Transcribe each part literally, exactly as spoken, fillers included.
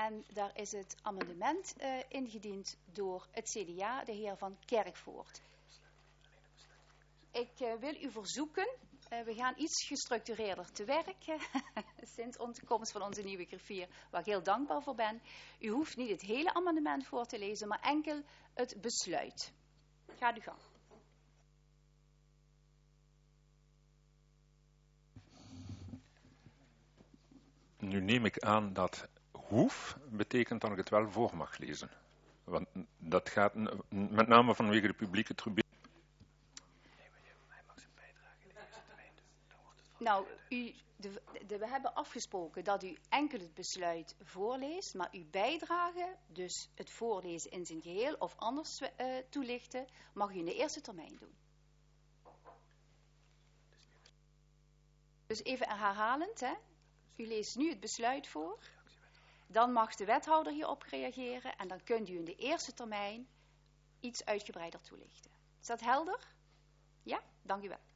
En daar is het amendement uh, ingediend door het C D A, de heer Van Kerkvoort. Ik uh, wil u verzoeken, uh, we gaan iets gestructureerder te werk uh, sinds de komst van onze nieuwe griffier, waar ik heel dankbaar voor ben. U hoeft niet het hele amendement voor te lezen, maar enkel het besluit. Ga uw gang. Nu neem ik aan dat hoef betekent dat ik het wel voor mag lezen. Want dat gaat met name vanwege de publieke tribune. Nou, u, de, de, we hebben afgesproken dat u enkel het besluit voorleest, maar uw bijdrage, dus het voorlezen in zijn geheel of anders uh, toelichten, mag u in de eerste termijn doen. Dus even herhalend, hè. U leest nu het besluit voor, dan mag de wethouder hierop reageren en dan kunt u in de eerste termijn iets uitgebreider toelichten. Is dat helder? Ja? Dank u wel.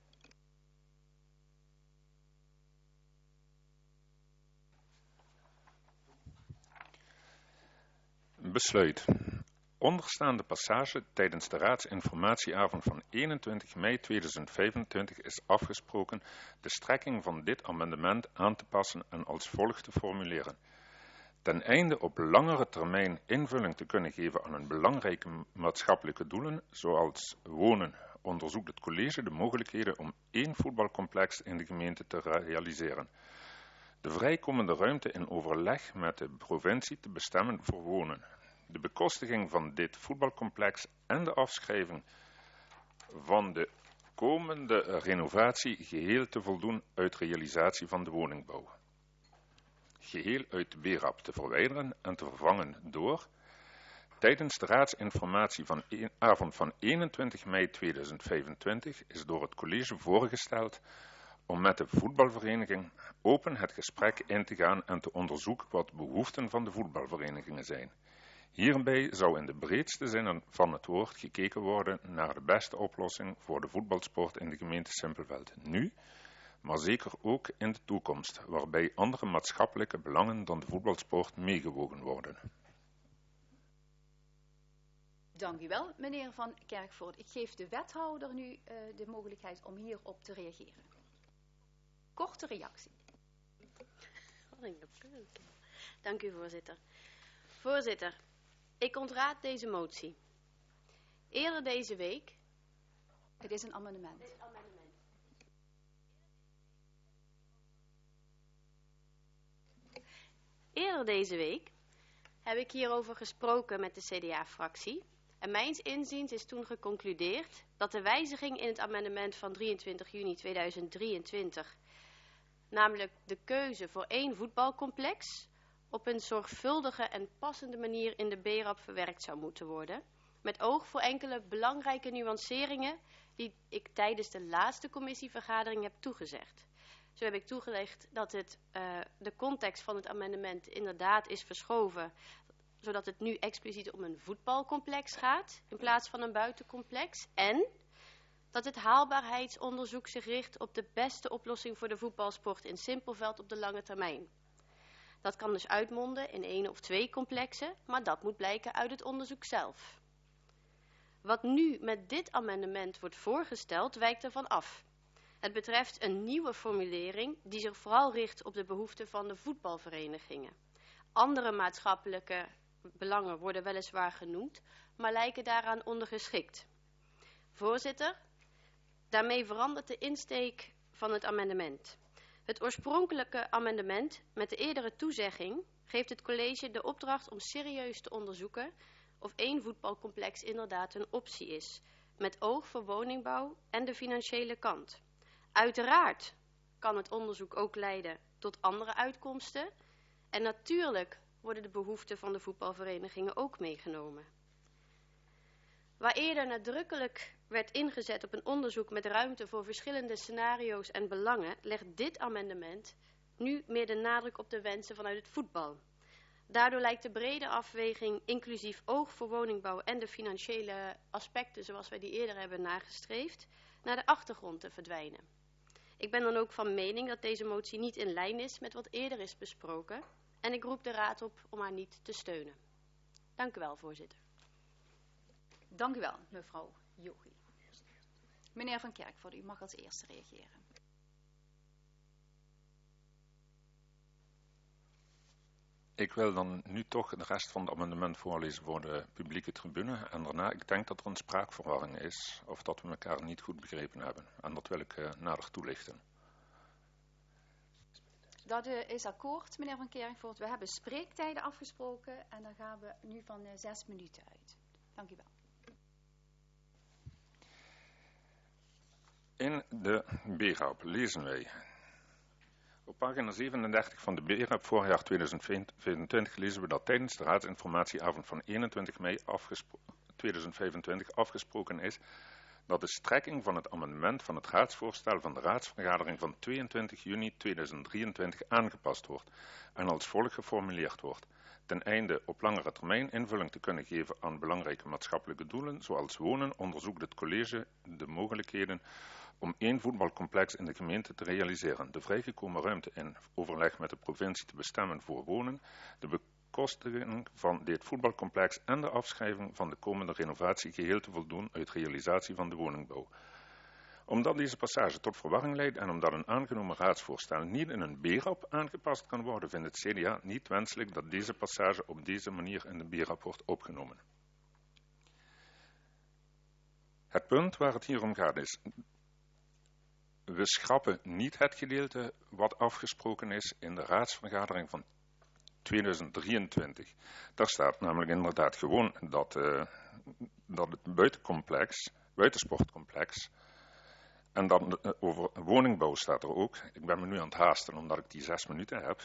Besluit. Onderstaande passage tijdens de raadsinformatieavond van eenentwintig mei tweeduizend vijfentwintig is afgesproken de strekking van dit amendement aan te passen en als volgt te formuleren. Ten einde op langere termijn invulling te kunnen geven aan een belangrijke maatschappelijke doelen, zoals wonen, onderzoekt het college de mogelijkheden om één voetbalcomplex in de gemeente te realiseren. De vrijkomende ruimte in overleg met de provincie te bestemmen voor wonen. De bekostiging van dit voetbalcomplex en de afschrijving van de komende renovatie geheel te voldoen uit realisatie van de woningbouw. Geheel uit de B R A P te verwijderen en te vervangen door tijdens de raadsinformatie van een, avond van eenentwintig mei tweeduizend vijfentwintig is door het college voorgesteld om met de voetbalvereniging open het gesprek in te gaan en te onderzoeken wat de behoeften van de voetbalverenigingen zijn. Hierbij zou in de breedste zin van het woord gekeken worden naar de beste oplossing voor de voetbalsport in de gemeente Simpelveld nu, maar zeker ook in de toekomst, waarbij andere maatschappelijke belangen dan de voetbalsport meegewogen worden. Dank u wel, meneer Van Kerkvoort. Ik geef de wethouder nu uh, de mogelijkheid om hierop te reageren. Korte reactie. Dank u, voorzitter. Voorzitter, ik ontraad deze motie. Eerder deze week... Het is een amendement. Dit amendement. Eerder deze week heb ik hierover gesproken met de C D A-fractie. En mijns inziens is toen geconcludeerd dat de wijziging in het amendement van drieëntwintig juni tweeduizend drieëntwintig, namelijk de keuze voor één voetbalcomplex, op een zorgvuldige en passende manier in de B R A P verwerkt zou moeten worden, met oog voor enkele belangrijke nuanceringen die ik tijdens de laatste commissievergadering heb toegezegd. Zo heb ik toegelegd dat het, uh, de context van het amendement inderdaad is verschoven, zodat het nu expliciet om een voetbalcomplex gaat in plaats van een buitencomplex. En dat het haalbaarheidsonderzoek zich richt op de beste oplossing voor de voetbalsport in Simpelveld op de lange termijn. Dat kan dus uitmonden in één of twee complexen, maar dat moet blijken uit het onderzoek zelf. Wat nu met dit amendement wordt voorgesteld, wijkt ervan af. Het betreft een nieuwe formulering die zich vooral richt op de behoeften van de voetbalverenigingen. Andere maatschappelijke belangen worden weliswaar genoemd, maar lijken daaraan ondergeschikt. Voorzitter, daarmee verandert de insteek van het amendement. Het oorspronkelijke amendement met de eerdere toezegging geeft het college de opdracht om serieus te onderzoeken of één voetbalcomplex inderdaad een optie is, met oog voor woningbouw en de financiële kant. Uiteraard kan het onderzoek ook leiden tot andere uitkomsten en natuurlijk worden de behoeften van de voetbalverenigingen ook meegenomen. Waar eerder nadrukkelijk werd ingezet op een onderzoek met ruimte voor verschillende scenario's en belangen, legt dit amendement nu meer de nadruk op de wensen vanuit het voetbal. Daardoor lijkt de brede afweging, inclusief oog voor woningbouw en de financiële aspecten, zoals wij die eerder hebben nagestreefd, naar de achtergrond te verdwijnen. Ik ben dan ook van mening dat deze motie niet in lijn is met wat eerder is besproken En ik roep de raad op om haar niet te steunen. Dank u wel, voorzitter. Dank u wel, mevrouw Jochie. Meneer Van Kerkvoort, u mag als eerste reageren. Ik wil dan nu toch de rest van het amendement voorlezen voor de publieke tribune. En daarna, ik denk dat er een spraakverwarring is, of dat we elkaar niet goed begrepen hebben. En dat wil ik uh, nader toelichten. Dat uh, is akkoord, meneer Van Kerkvoort. We hebben spreektijden afgesproken en dan gaan we nu van uh, zes minuten uit. Dank u wel. In de B RAP lezen wij. Op pagina zevenendertig van de B RAP voorjaar tweeduizend vijfentwintig lezen we dat tijdens de raadsinformatieavond van eenentwintig mei tweeduizend vijfentwintig afgesproken is dat de strekking van het amendement van het raadsvoorstel van de raadsvergadering van tweeëntwintig juni tweeduizend drieëntwintig aangepast wordt en als volgt geformuleerd wordt. Ten einde op langere termijn invulling te kunnen geven aan belangrijke maatschappelijke doelen, zoals wonen, onderzoekt het college de mogelijkheden om één voetbalcomplex in de gemeente te realiseren, de vrijgekomen ruimte in overleg met de provincie te bestemmen voor wonen, de bekostiging van dit voetbalcomplex en de afschrijving van de komende renovatie geheel te voldoen uit realisatie van de woningbouw. Omdat deze passage tot verwarring leidt en omdat een aangenomen raadsvoorstel niet in een B RAP aangepast kan worden, vindt het C D A niet wenselijk dat deze passage op deze manier in de B RAP wordt opgenomen. Het punt waar het hier om gaat is: we schrappen niet het gedeelte wat afgesproken is in de raadsvergadering van tweeduizend drieëntwintig. Daar staat namelijk inderdaad gewoon dat, uh, dat het buitencomplex, buitensportcomplex, en dan uh, over woningbouw staat er ook. Ik ben me nu aan het haasten omdat ik die zes minuten heb.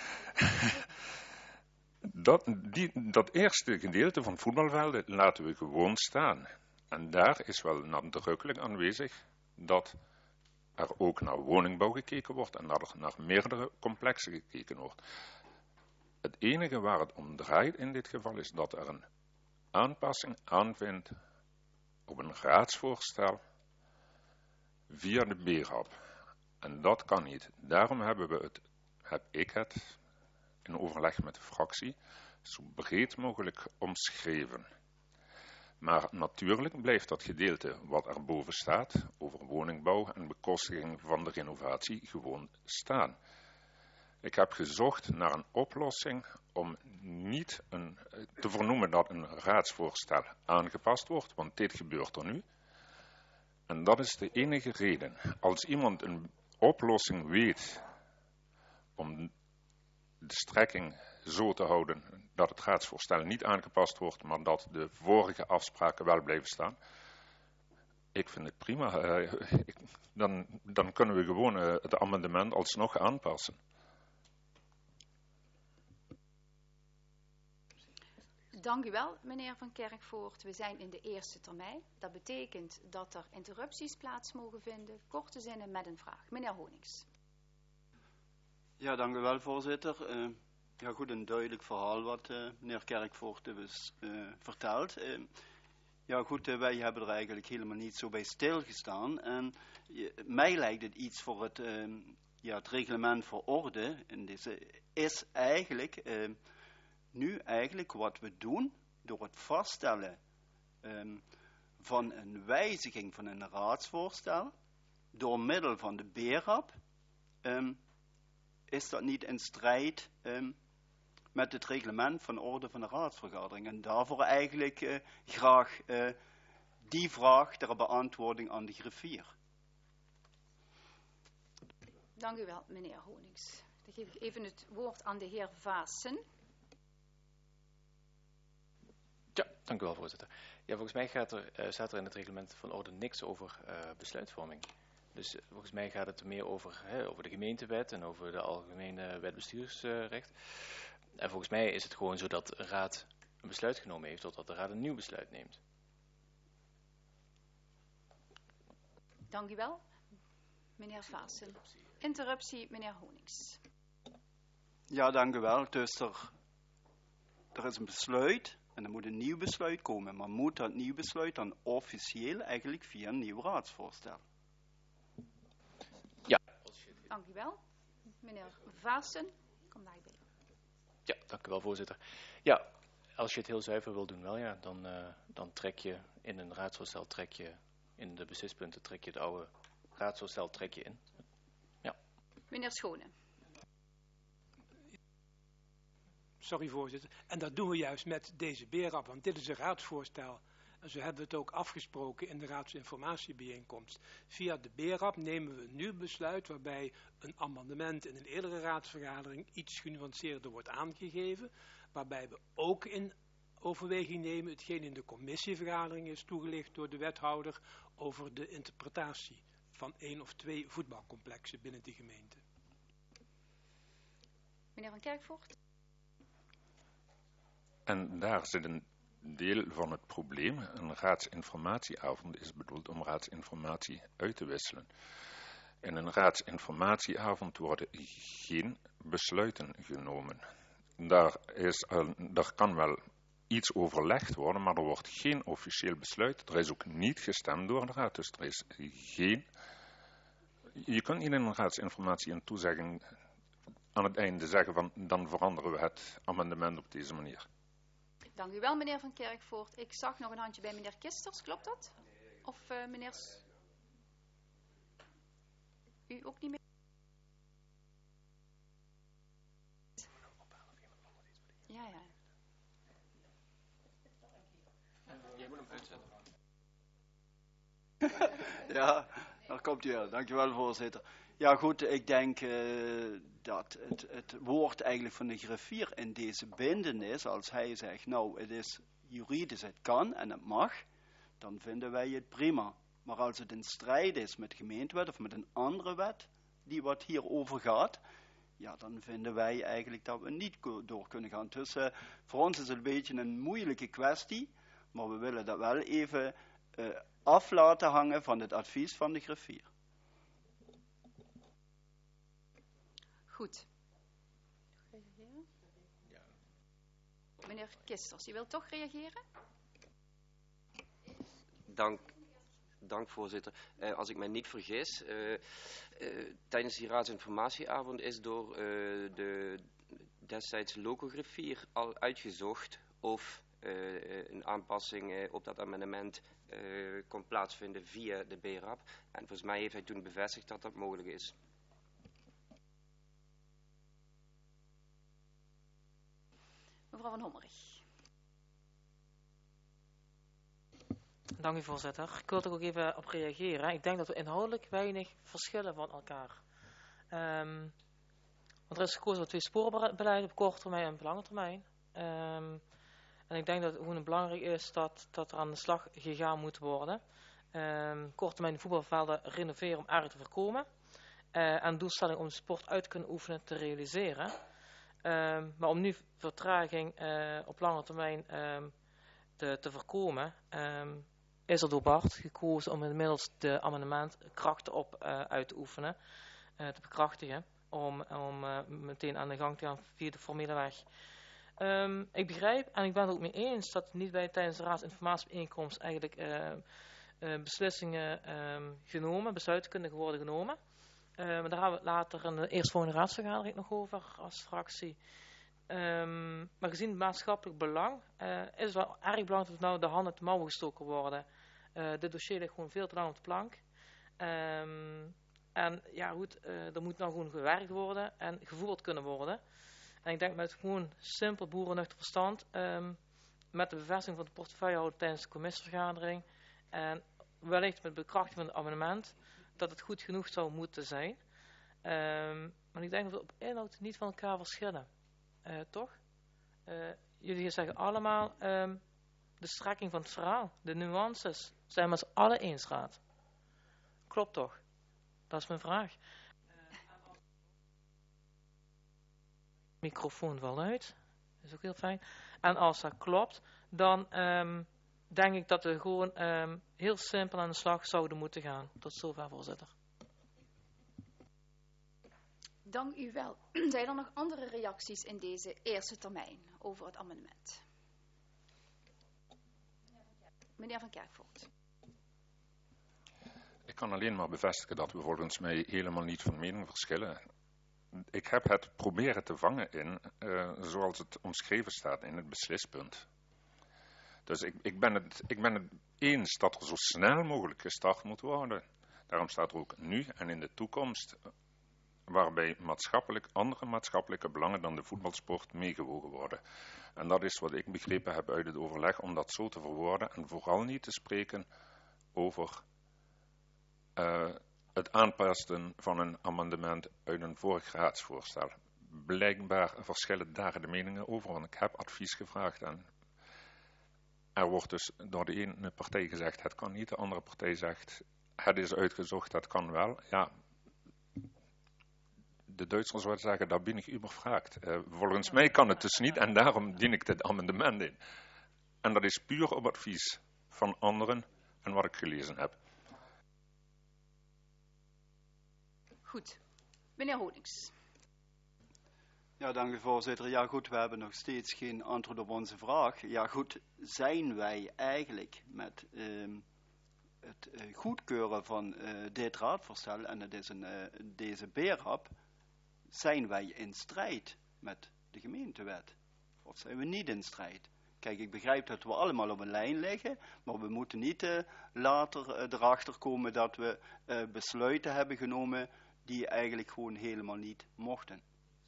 dat, die, dat eerste gedeelte van voetbalvelden laten we gewoon staan. En daar is wel nadrukkelijk aanwezig dat er ook naar woningbouw gekeken wordt en dat er naar meerdere complexen gekeken wordt. Het enige waar het om draait in dit geval is dat er een aanpassing aanvindt op een raadsvoorstel via de B RAP. En dat kan niet. Daarom hebben we het, heb ik het in overleg met de fractie zo breed mogelijk omschreven. Maar natuurlijk blijft dat gedeelte wat erboven staat over woningbouw en bekostiging van de renovatie gewoon staan. Ik heb gezocht naar een oplossing om niet een, te vernoemen dat een raadsvoorstel aangepast wordt, want dit gebeurt er nu. En dat is de enige reden. Als iemand een oplossing weet om de strekking zo te houden dat het raadsvoorstel niet aangepast wordt, maar dat de vorige afspraken wel blijven staan, ik vind het prima. Uh, ik, dan, dan kunnen we gewoon uh, het amendement alsnog aanpassen. Dank u wel, meneer Van Kerkvoort. We zijn in de eerste termijn. Dat betekent dat er interrupties plaats mogen vinden. Korte zinnen met een vraag. Meneer Honings. Ja, dank u wel, voorzitter. Uh, ja, goed, een duidelijk verhaal wat uh, meneer Kerkvoort dus uh, vertelt. Uh, ja, goed, uh, wij hebben er eigenlijk helemaal niet zo bij stilgestaan. En uh, mij lijkt het iets voor het, uh, ja, het reglement voor orde. En deze is eigenlijk uh, nu eigenlijk wat we doen door het vaststellen um, van een wijziging van een raadsvoorstel door middel van de B RAP. Um, is dat niet in strijd um, met het reglement van orde van de raadsvergadering. En daarvoor eigenlijk uh, graag uh, die vraag ter beantwoording aan de griffier. Dank u wel, meneer Honings. Dan geef ik even het woord aan de heer Vaassen. Ja, dank u wel, voorzitter. Ja, volgens mij gaat er, uh, staat er in het reglement van orde niks over uh, besluitvorming. Dus uh, volgens mij gaat het meer over, hè, over de gemeentewet en over de algemene wet bestuursrecht. Uh, en volgens mij is het gewoon zo dat de raad een besluit genomen heeft, totdat de raad een nieuw besluit neemt. Dank u wel, meneer Vaassen. Interruptie, meneer Honings. Ja, dank u wel. Dus er, er is een besluit. En er moet een nieuw besluit komen. Maar moet dat nieuw besluit dan officieel eigenlijk via een nieuw raadsvoorstel? Ja. Dank u wel. Meneer Vaassen, kom daarbij. Ja, dank u wel, voorzitter. Ja, als je het heel zuiver wil doen, wel ja, dan, uh, dan trek je in een raadsvoorstel, trek je in de beslispunten, trek je het oude raadsvoorstel, trek je in. Ja. Meneer Schone. Sorry, voorzitter. En dat doen we juist met deze B R A P, want dit is een raadsvoorstel. En zo hebben we het ook afgesproken in de raadsinformatiebijeenkomst. Via de B R A P nemen we nu besluit waarbij een amendement in een eerdere raadsvergadering iets genuanceerder wordt aangegeven. Waarbij we ook in overweging nemen hetgeen in de commissievergadering is toegelicht door de wethouder over de interpretatie van één of twee voetbalcomplexen binnen de gemeente. Meneer Van Kerkvoort. En daar zit een deel van het probleem. Een raadsinformatieavond is bedoeld om raadsinformatie uit te wisselen. In een raadsinformatieavond worden geen besluiten genomen. Daar, is, uh, daar kan wel iets overlegd worden, maar er wordt geen officieel besluit. Er is ook niet gestemd door de raad, dus er is geen... Je kunt niet in een raadsinformatie een toezegging aan het einde zeggen van dan veranderen we het amendement op deze manier. Dank u wel, meneer Van Kerkvoort. Ik zag nog een handje bij meneer Kisters, klopt dat? Of uh, meneer... S u ook niet meer? Ja, ja. Jij moet hem uitzetten. Ja, daar komt u wel. Dankjewel, voorzitter. Ja goed, ik denk uh, dat het, het woord eigenlijk van de griffier in deze bindend is. Als hij zegt, nou het is juridisch, het kan en het mag, dan vinden wij het prima. Maar als het in strijd is met gemeentewet of met een andere wet die wat hierover gaat, ja, dan vinden wij eigenlijk dat we niet door kunnen gaan. Dus uh, voor ons is het een beetje een moeilijke kwestie, maar we willen dat wel even uh, af laten hangen van het advies van de griffier. Goed. Meneer Kisters, u wilt toch reageren? Dank, dank voorzitter. Uh, als ik mij niet vergis, uh, uh, tijdens die raadsinformatieavond is door uh, de destijds locogriffier al uitgezocht of uh, een aanpassing uh, op dat amendement uh, kon plaatsvinden via de B R A P. En volgens mij heeft hij toen bevestigd dat dat mogelijk is. Mevrouw van Hommerig. Dank u, voorzitter. Ik wil er ook even op reageren. Ik denk dat we inhoudelijk weinig verschillen van elkaar. Um, want er is gekozen voor twee sporenbeleid op korte termijn en op lange termijn. Um, en ik denk dat het gewoon belangrijk is dat, dat er aan de slag gegaan moet worden. Um, korte termijn voetbalvelden renoveren om erg te voorkomen. Uh, en doelstelling om de sport uit te kunnen oefenen te realiseren. Um, maar om nu vertraging uh, op lange termijn um, te, te voorkomen, um, is er door Bart gekozen om inmiddels de amendement krachten op uh, uit te oefenen, uh, te bekrachtigen, om, om uh, meteen aan de gang te gaan via de formele weg. Um, ik begrijp, en ik ben het ook mee eens, dat niet bij tijdens de raadsinformatiebijeenkomst eigenlijk uh, uh, beslissingen um, genomen, besluiten kunnen worden genomen. Uh, maar daar hebben we het later in de eerstvolgende raadsvergadering nog over als fractie. Um, maar gezien het maatschappelijk belang uh, is het wel erg belangrijk dat nou de handen uit de mouwen gestoken worden. Uh, dit dossier ligt gewoon veel te lang op de plank. Um, en ja goed, uh, er moet nou gewoon gewerkt worden en gevoerd kunnen worden. En ik denk met gewoon simpel boerennuchter verstand, um, met de bevestiging van de portefeuillehouder tijdens de commissievergadering en wellicht met bekrachtiging van het amendement, dat het goed genoeg zou moeten zijn. Um, maar ik denk dat we op inhoud niet van elkaar verschillen. Uh, toch? Uh, jullie zeggen allemaal um, de strekking van het verhaal, de nuances, zijn we met z'n allen eens, raad. Klopt toch? Dat is mijn vraag. Uh, microfoon valt uit. Dat is ook heel fijn. En als dat klopt, dan um, denk ik dat we gewoon um, heel simpel aan de slag zouden moeten gaan. Tot zover, voorzitter. Dank u wel. Zijn er nog andere reacties in deze eerste termijn over het amendement? Meneer Van Kerkvoort. Ik kan alleen maar bevestigen dat we volgens mij helemaal niet van mening verschillen. ik heb het proberen te vangen in, uh, zoals het omschreven staat in het beslispunt. Dus ik, ik, ben het, ik ben het eens dat er zo snel mogelijk gestart moet worden. Daarom staat er ook nu en in de toekomst, waarbij maatschappelijk, andere maatschappelijke belangen dan de voetbalsport meegewogen worden. En dat is wat ik begrepen heb uit het overleg, om dat zo te verwoorden en vooral niet te spreken over uh, het aanpassen van een amendement uit een vorig raadsvoorstel. Blijkbaar verschillen daar de meningen over, want ik heb advies gevraagd en er wordt dus door de ene partij gezegd, het kan niet, de andere partij zegt, het is uitgezocht, het kan wel. Ja, de Duitsers zouden zeggen, daar ben ik übervraagd. Uh, volgens mij kan het dus niet en daarom dien ik dit amendement in. En dat is puur op advies van anderen en wat ik gelezen heb. Goed. Meneer Honings. Ja, dank u voorzitter. Ja goed, we hebben nog steeds geen antwoord op onze vraag. Ja goed, zijn wij eigenlijk met uh, het uh, goedkeuren van uh, dit raadvoorstel, en het is een, uh, deze B R A P, zijn wij in strijd met de gemeentewet? Of zijn we niet in strijd? Kijk, ik begrijp dat we allemaal op een lijn liggen, maar we moeten niet uh, later uh, erachter komen dat we uh, besluiten hebben genomen die eigenlijk gewoon helemaal niet mochten.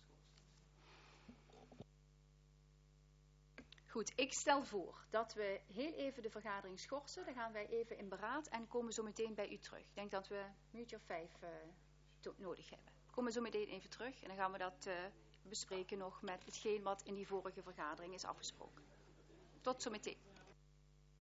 Goed, ik stel voor dat we heel even de vergadering schorsen. Dan gaan wij even in beraad en komen zo meteen bij u terug. Ik denk dat we een minuutje of vijf uh, nodig hebben. We komen zo meteen even terug en dan gaan we dat uh, bespreken nog met hetgeen wat in die vorige vergadering is afgesproken. Tot zo meteen.